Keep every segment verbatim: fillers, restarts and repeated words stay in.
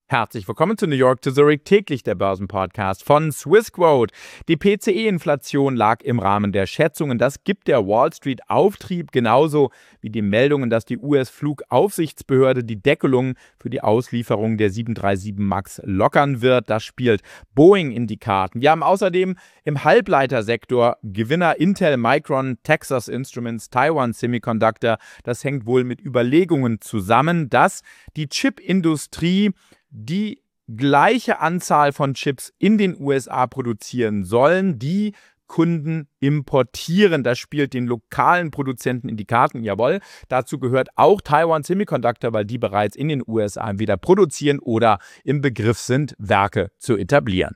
Herzlich willkommen zu New York to Zurich, täglich der Börsenpodcast von Swissquote. Die P C E-Inflation lag im Rahmen der Schätzungen. Das gibt der Wall Street Auftrieb, genauso wie die Meldungen, dass die U S-Flugaufsichtsbehörde die Deckelung für die Auslieferung der sieben drei sieben MAX lockern wird. Das spielt Boeing in die Karten. Wir haben außerdem im Halbleitersektor Gewinner Intel, Micron, Texas Instruments, Taiwan Semiconductor. Das hängt wohl mit Überlegungen zusammen, dass die Chipindustrie die gleiche Anzahl von Chips in den U S A produzieren sollen, die Kunden importieren. Das spielt den lokalen Produzenten in die Karten, jawohl. Dazu gehört auch Taiwan Semiconductor, weil die bereits in den U S A entweder produzieren oder im Begriff sind, Werke zu etablieren.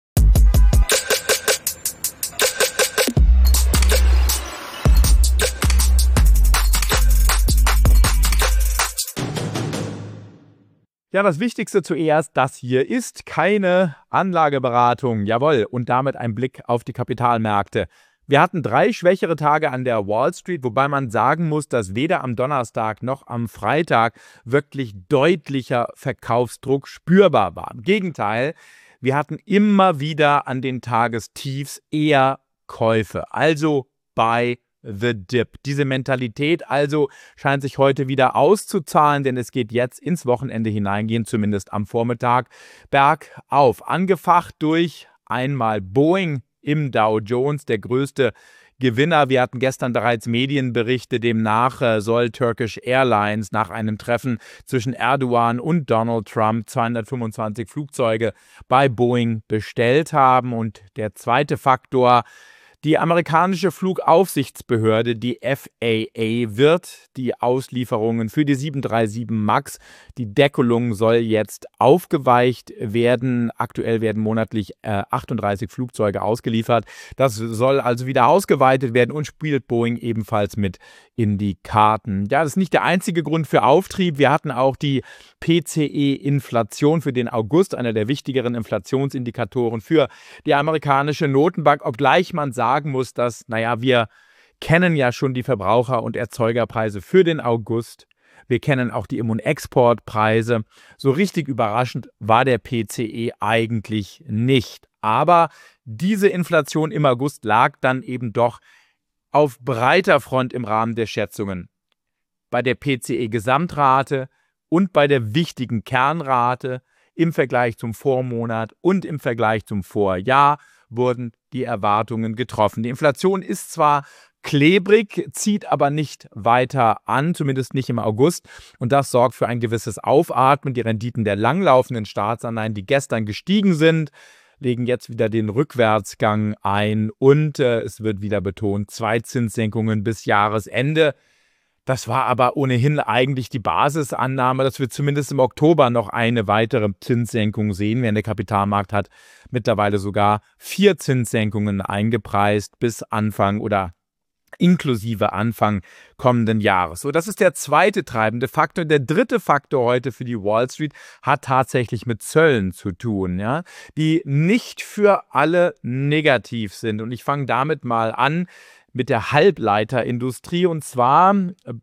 Ja, das Wichtigste zuerst, das hier ist keine Anlageberatung, jawohl, und damit ein Blick auf die Kapitalmärkte. Wir hatten drei schwächere Tage an der Wall Street, wobei man sagen muss, dass weder am Donnerstag noch am Freitag wirklich deutlicher Verkaufsdruck spürbar war. Im Gegenteil, wir hatten immer wieder an den Tagestiefs eher Käufe, also bei The Dip. Diese Mentalität also scheint sich heute wieder auszuzahlen, denn es geht jetzt ins Wochenende hineingehen, zumindest am Vormittag, bergauf. Angefacht durch einmal Boeing im Dow Jones, der größte Gewinner. Wir hatten gestern bereits Medienberichte, demnach äh, soll Turkish Airlines nach einem Treffen zwischen Erdogan und Donald Trump zweihundertfünfundzwanzig Flugzeuge bei Boeing bestellt haben. Und der zweite Faktor: Die amerikanische Flugaufsichtsbehörde, die F A A, wird die Auslieferungen für die sieben drei sieben MAX, die Deckelung soll jetzt aufgeweicht werden. Aktuell werden monatlich äh, achtunddreißig Flugzeuge ausgeliefert. Das soll also wieder ausgeweitet werden und spielt Boeing ebenfalls mit in die Karten. Ja, das ist nicht der einzige Grund für Auftrieb. Wir hatten auch die P C E-Inflation für den August, einer der wichtigeren Inflationsindikatoren für die amerikanische Notenbank, obgleich man sagt, sagen muss, dass, naja, wir kennen ja schon die Verbraucher- und Erzeugerpreise für den August. Wir kennen auch die Im- und Exportpreise. So richtig überraschend war der P C E eigentlich nicht. Aber diese Inflation im August lag dann eben doch auf breiter Front im Rahmen der Schätzungen. Bei der P C E-Gesamtrate und bei der wichtigen Kernrate im Vergleich zum Vormonat und im Vergleich zum Vorjahr wurden die Erwartungen getroffen. Die Inflation ist zwar klebrig, zieht aber nicht weiter an, zumindest nicht im August. Und das sorgt für ein gewisses Aufatmen. Die Renditen der langlaufenden Staatsanleihen, die gestern gestiegen sind, legen jetzt wieder den Rückwärtsgang ein. Und äh, es wird wieder betont, zwei Zinssenkungen bis Jahresende. Das war aber ohnehin eigentlich die Basisannahme, dass wir zumindest im Oktober noch eine weitere Zinssenkung sehen, während der Kapitalmarkt hat mittlerweile sogar vier Zinssenkungen eingepreist bis Anfang oder inklusive Anfang kommenden Jahres. So, das ist der zweite treibende Faktor. Der dritte Faktor heute für die Wall Street hat tatsächlich mit Zöllen zu tun, ja, die nicht für alle negativ sind. Und ich fange damit mal an mit der Halbleiterindustrie. Und zwar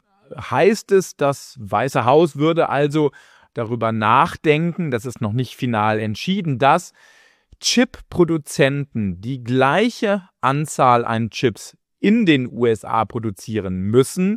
heißt es, das Weiße Haus würde also darüber nachdenken, das ist noch nicht final entschieden, dass Chip-Produzenten die gleiche Anzahl an Chips in den U S A produzieren müssen,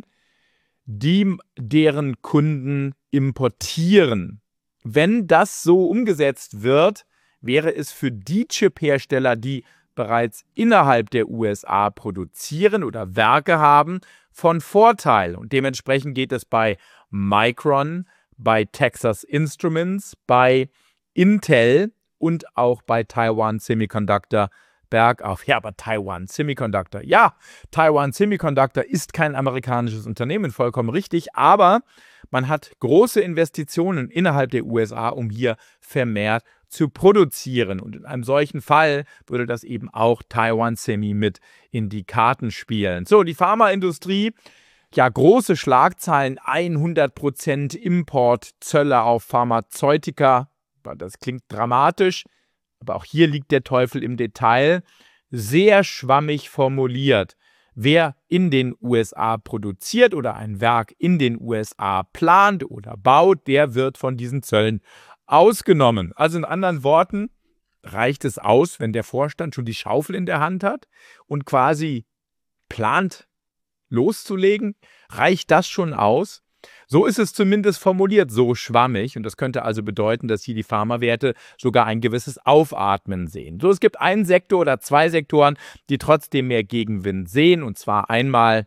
die deren Kunden importieren. Wenn das so umgesetzt wird, wäre es für die Chip-Hersteller, die bereits innerhalb der U S A produzieren oder Werke haben, von Vorteil. Und dementsprechend geht es bei Micron, bei Texas Instruments, bei Intel und auch bei Taiwan Semiconductor bergauf. Ja, aber Taiwan Semiconductor, ja, Taiwan Semiconductor ist kein amerikanisches Unternehmen, vollkommen richtig, aber man hat große Investitionen innerhalb der U S A, um hier vermehrt zu produzieren. Und in einem solchen Fall würde das eben auch Taiwan Semi mit in die Karten spielen. So, die Pharmaindustrie, ja, große Schlagzeilen, hundert Prozent Importzölle auf Pharmazeutika. Das klingt dramatisch, aber auch hier liegt der Teufel im Detail. Sehr schwammig formuliert. Wer in den U S A produziert oder ein Werk in den U S A plant oder baut, der wird von diesen Zöllen ausgenommen. Also in anderen Worten, reicht es aus, wenn der Vorstand schon die Schaufel in der Hand hat und quasi plant loszulegen? Reicht das schon aus? So ist es zumindest formuliert, so schwammig. Und das könnte also bedeuten, dass hier die Pharmawerte sogar ein gewisses Aufatmen sehen. So, es gibt einen Sektor oder zwei Sektoren, die trotzdem mehr Gegenwind sehen. Und zwar einmal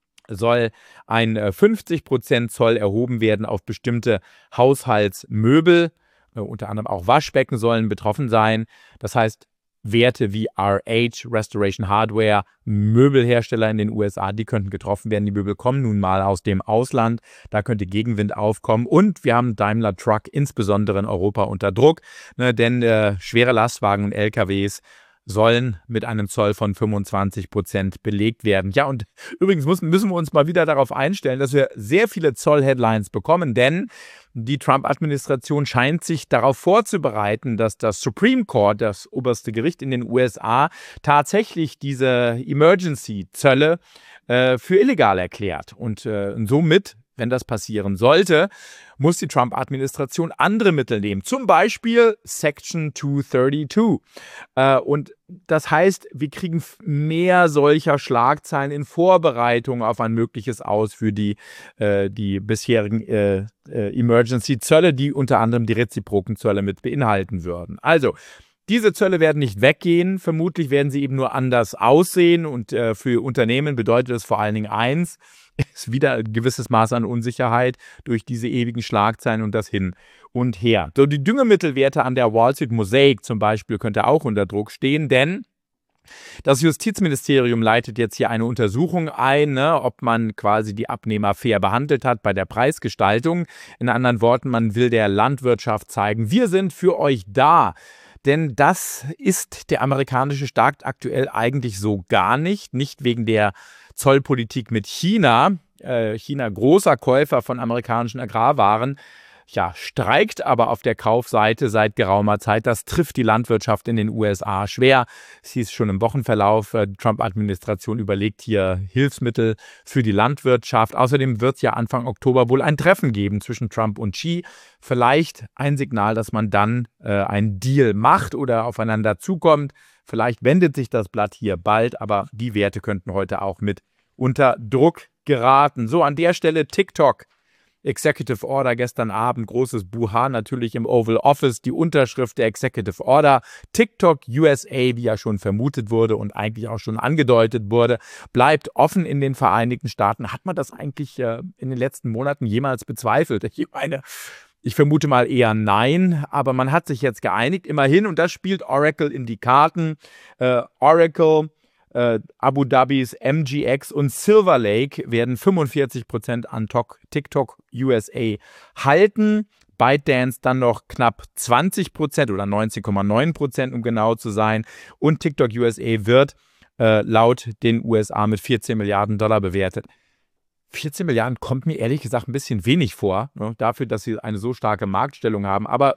soll ein fünfzig Prozent Zoll erhoben werden auf bestimmte Haushaltsmöbel. Unter anderem auch Waschbecken sollen betroffen sein. Das heißt, Werte wie R H, Restoration Hardware, Möbelhersteller in den U S A, die könnten getroffen werden. Die Möbel kommen nun mal aus dem Ausland. Da könnte Gegenwind aufkommen. Und wir haben Daimler Truck insbesondere in Europa unter Druck, ne, denn äh, schwere Lastwagen und L K Ws sollen mit einem Zoll von fünfundzwanzig Prozent belegt werden. Ja, und übrigens müssen, müssen wir uns mal wieder darauf einstellen, dass wir sehr viele Zoll-Headlines bekommen, denn die Trump-Administration scheint sich darauf vorzubereiten, dass das Supreme Court, das oberste Gericht in den U S A, tatsächlich diese Emergency-Zölle äh, für illegal erklärt. Und, äh, und somit, wenn das passieren sollte, muss die Trump-Administration andere Mittel nehmen. Zum Beispiel Section zweihundertzweiunddreißig. Äh, und das heißt, wir kriegen mehr solcher Schlagzeilen in Vorbereitung auf ein mögliches Aus für die, äh, die bisherigen äh, äh, Emergency-Zölle, die unter anderem die reziproken Zölle mit beinhalten würden. Also, diese Zölle werden nicht weggehen, vermutlich werden sie eben nur anders aussehen und äh, für Unternehmen bedeutet es vor allen Dingen eins, ist wieder ein gewisses Maß an Unsicherheit durch diese ewigen Schlagzeilen und das Hin und Her. So, die Düngemittelwerte an der Wall Street Mosaic zum Beispiel könnte auch unter Druck stehen, denn das Justizministerium leitet jetzt hier eine Untersuchung ein, ne, ob man quasi die Abnehmer fair behandelt hat bei der Preisgestaltung. In anderen Worten, man will der Landwirtschaft zeigen, wir sind für euch da. Denn das ist der amerikanische Staat aktuell eigentlich so gar nicht. Nicht wegen der Zollpolitik mit China. Äh, China, großer Käufer von amerikanischen Agrarwaren, ja, streikt aber auf der Kaufseite seit geraumer Zeit. Das trifft die Landwirtschaft in den U S A schwer. Es hieß schon im Wochenverlauf, die Trump-Administration überlegt hier Hilfsmittel für die Landwirtschaft. Außerdem wird es ja Anfang Oktober wohl ein Treffen geben zwischen Trump und Xi. Vielleicht ein Signal, dass man dann äh, einen Deal macht oder aufeinander zukommt. Vielleicht wendet sich das Blatt hier bald, aber die Werte könnten heute auch mit unter Druck geraten. So, an der Stelle TikTok. Executive Order gestern Abend, großes Buha natürlich im Oval Office, die Unterschrift der Executive Order. TikTok U S A, wie ja schon vermutet wurde und eigentlich auch schon angedeutet wurde, bleibt offen in den Vereinigten Staaten. Hat man das eigentlich äh, in den letzten Monaten jemals bezweifelt? Ich meine, ich vermute mal eher nein, aber man hat sich jetzt geeinigt, immerhin, und das spielt Oracle in die Karten. Äh, Oracle, Äh, Abu Dhabis M G X und Silver Lake werden fünfundvierzig Prozent an TikTok U S A halten. ByteDance dann noch knapp zwanzig Prozent oder neunzehn Komma neun Prozent, um genau zu sein. Und TikTok U S A wird äh, laut den U S A mit vierzehn Milliarden Dollar bewertet. vierzehn Milliarden kommt mir ehrlich gesagt ein bisschen wenig vor, ne, dafür, dass sie eine so starke Marktstellung haben. Aber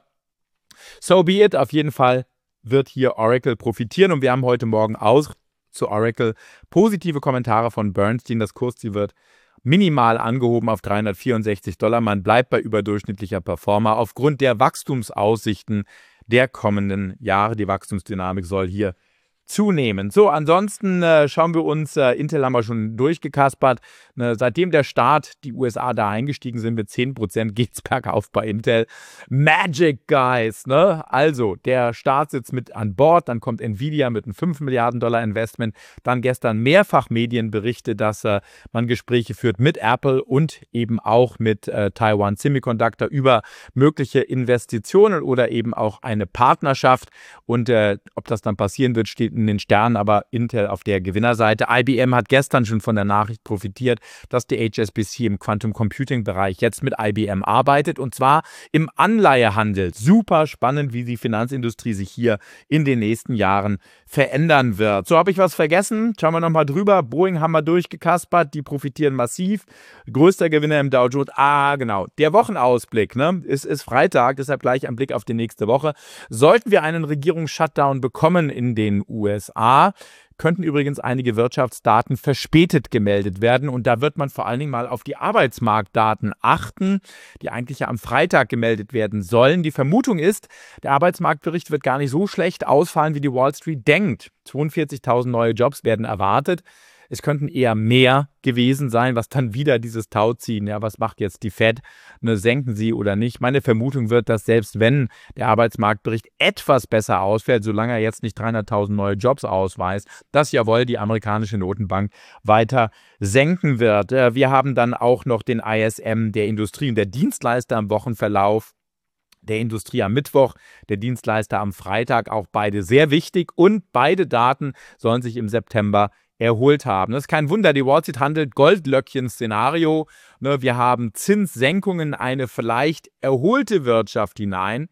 so be it. Auf jeden Fall wird hier Oracle profitieren. Und wir haben heute Morgen aus zu Oracle positive Kommentare von Bernstein. Das Kursziel wird minimal angehoben auf dreihundertvierundsechzig Dollar. Man bleibt bei überdurchschnittlicher Performer aufgrund der Wachstumsaussichten der kommenden Jahre. Die Wachstumsdynamik soll hier zunehmen. So, ansonsten äh, schauen wir uns, äh, Intel haben wir schon durchgekaspert. Ne, seitdem der Staat, die U S A da eingestiegen sind mit zehn Prozent, geht es bergauf bei Intel. Magic, guys. Ne? Also, der Staat sitzt mit an Bord, dann kommt Nvidia mit einem fünf Milliarden Dollar Investment. Dann gestern mehrfach Medienberichte, dass äh, man Gespräche führt mit Apple und eben auch mit äh, Taiwan Semiconductor über mögliche Investitionen oder eben auch eine Partnerschaft. Und äh, ob das dann passieren wird, steht in den Sternen, aber Intel auf der Gewinnerseite. I B M hat gestern schon von der Nachricht profitiert, dass die H S B C im Quantum Computing Bereich jetzt mit I B M arbeitet und zwar im Anleihehandel. Super spannend, wie die Finanzindustrie sich hier in den nächsten Jahren verändern wird. So, habe ich was vergessen? Schauen wir nochmal drüber. Boeing haben wir durchgekaspert, die profitieren massiv. Größter Gewinner im Dow Jones. Ah, genau. Der Wochenausblick, ne? Es ist Freitag, deshalb gleich ein Blick auf die nächste Woche. Sollten wir einen Regierungs-Shutdown bekommen in den U S A, U S A könnten übrigens einige Wirtschaftsdaten verspätet gemeldet werden. Und da wird man vor allen Dingen mal auf die Arbeitsmarktdaten achten, die eigentlich ja am Freitag gemeldet werden sollen. Die Vermutung ist, der Arbeitsmarktbericht wird gar nicht so schlecht ausfallen, wie die Wall Street denkt. zweiundvierzigtausend neue Jobs werden erwartet. Es könnten eher mehr gewesen sein, was dann wieder dieses Tauziehen, ja, was macht jetzt die Fed, ne, senken sie oder nicht? Meine Vermutung wird, dass selbst wenn der Arbeitsmarktbericht etwas besser ausfällt, solange er jetzt nicht dreihunderttausend neue Jobs ausweist, dass jawohl die amerikanische Notenbank weiter senken wird. Wir haben dann auch noch den I S M der Industrie und der Dienstleister im Wochenverlauf. Der Industrie am Mittwoch, der Dienstleister am Freitag, auch beide sehr wichtig. Und beide Daten sollen sich im September erholt haben. Das ist kein Wunder, die Wall Street handelt Goldlöckchen-Szenario. Ne, wir haben Zinssenkungen, eine vielleicht erholte Wirtschaft hinein,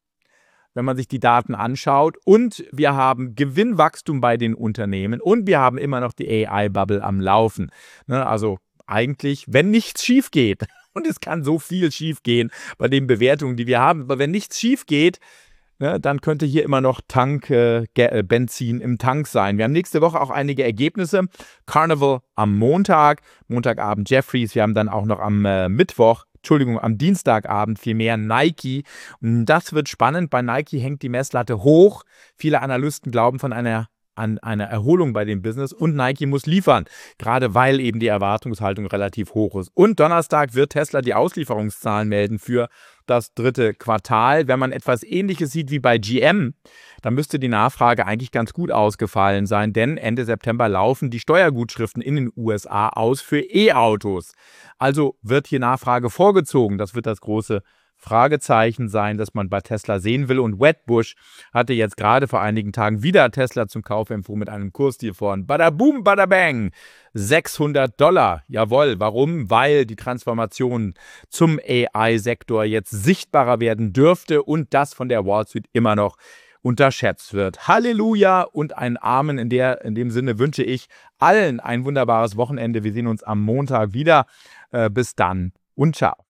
wenn man sich die Daten anschaut. Und wir haben Gewinnwachstum bei den Unternehmen und wir haben immer noch die A I-Bubble am Laufen. Ne, also eigentlich, wenn nichts schief geht, und es kann so viel schief gehen bei den Bewertungen, die wir haben, aber wenn nichts schief geht, ne, dann könnte hier immer noch Tank, äh, Benzin im Tank sein. Wir haben nächste Woche auch einige Ergebnisse. Carnival am Montag, Montagabend Jeffries. Wir haben dann auch noch am äh, Mittwoch, Entschuldigung, am Dienstagabend vielmehr Nike. Und das wird spannend. Bei Nike hängt die Messlatte hoch. Viele Analysten glauben von einer an einer Erholung bei dem Business und Nike muss liefern, gerade weil eben die Erwartungshaltung relativ hoch ist. Und Donnerstag wird Tesla die Auslieferungszahlen melden für das dritte Quartal. Wenn man etwas Ähnliches sieht wie bei G M, dann müsste die Nachfrage eigentlich ganz gut ausgefallen sein, denn Ende September laufen die Steuergutschriften in den U S A aus für E-Autos. Also wird hier Nachfrage vorgezogen. Das wird das große Fragezeichen sein, das man bei Tesla sehen will. Und Wedbush hatte jetzt gerade vor einigen Tagen wieder Tesla zum Kauf empfohlen mit einem Kursdeal von Bada Boom, Bada Bang. sechshundert Dollar. Jawohl. Warum? Weil die Transformation zum A I-Sektor jetzt sichtbarer werden dürfte und das von der Wall Street immer noch unterschätzt wird. Halleluja und ein Amen. In, der, in dem Sinne wünsche ich allen ein wunderbares Wochenende. Wir sehen uns am Montag wieder. Äh, bis dann und ciao.